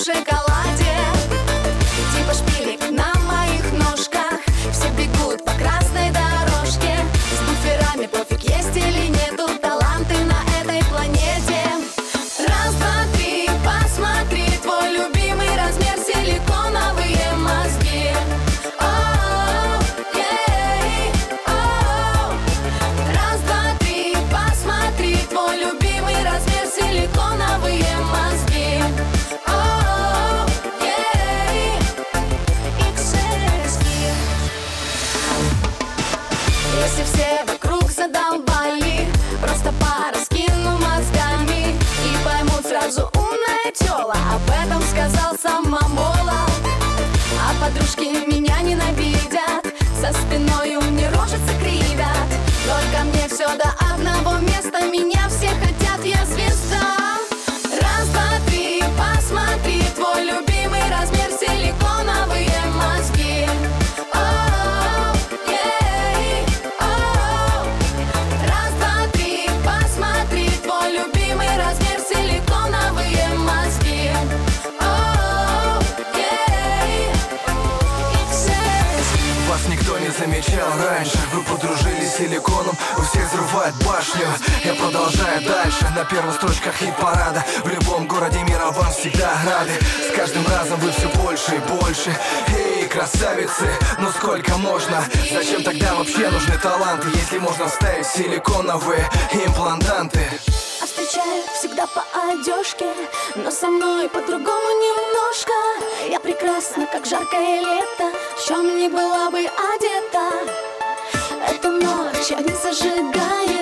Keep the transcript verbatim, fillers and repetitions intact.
шоколаде. Типа шпилек на моих ножках, все бегут по красной дорожке. С буферами пофиг, есть или нету таланты на этой планете. Раз, два, три, посмотри, твой любимый размер, силиконовые мозги. Оу, ей, оу. Раз, два, три, посмотри, твой любимый размер, силиконовые мозги. Оу, ей, икс эс. Если все вокруг задолбали, просто пораскину мозгами и поймут сразу: умная тёла, об этом сказал сам Мамола. А подружки меня ненавидят, за спиною мне рожицы кривят. Только мне все до одного места, меня все хотят, я звезда. Раз, два, три, посмотри, твой любимый размер, силиконовые мозги. Оу, ей, оу. Раз, два, три, посмотри, твой любимый размер, силиконовые мозги. Оу, ей, икс эс. Вас никто не замечал раньше, вы подружились с силиконом, у всех взрывает башню. Я продолжаю дальше, на первых строчках хит-парада. В любом городе мира вам всегда рады. С каждым разом вы все больше и больше. Эй, красавицы, ну сколько можно? Зачем тогда вообще нужны таланты, если можно вставить силиконовые имплантанты? А встречают всегда по одежке, но со мной по-другому немножко. Я прекрасна, как жаркое лето, в чем не была бы одета. Эту ночь я не зажигаю,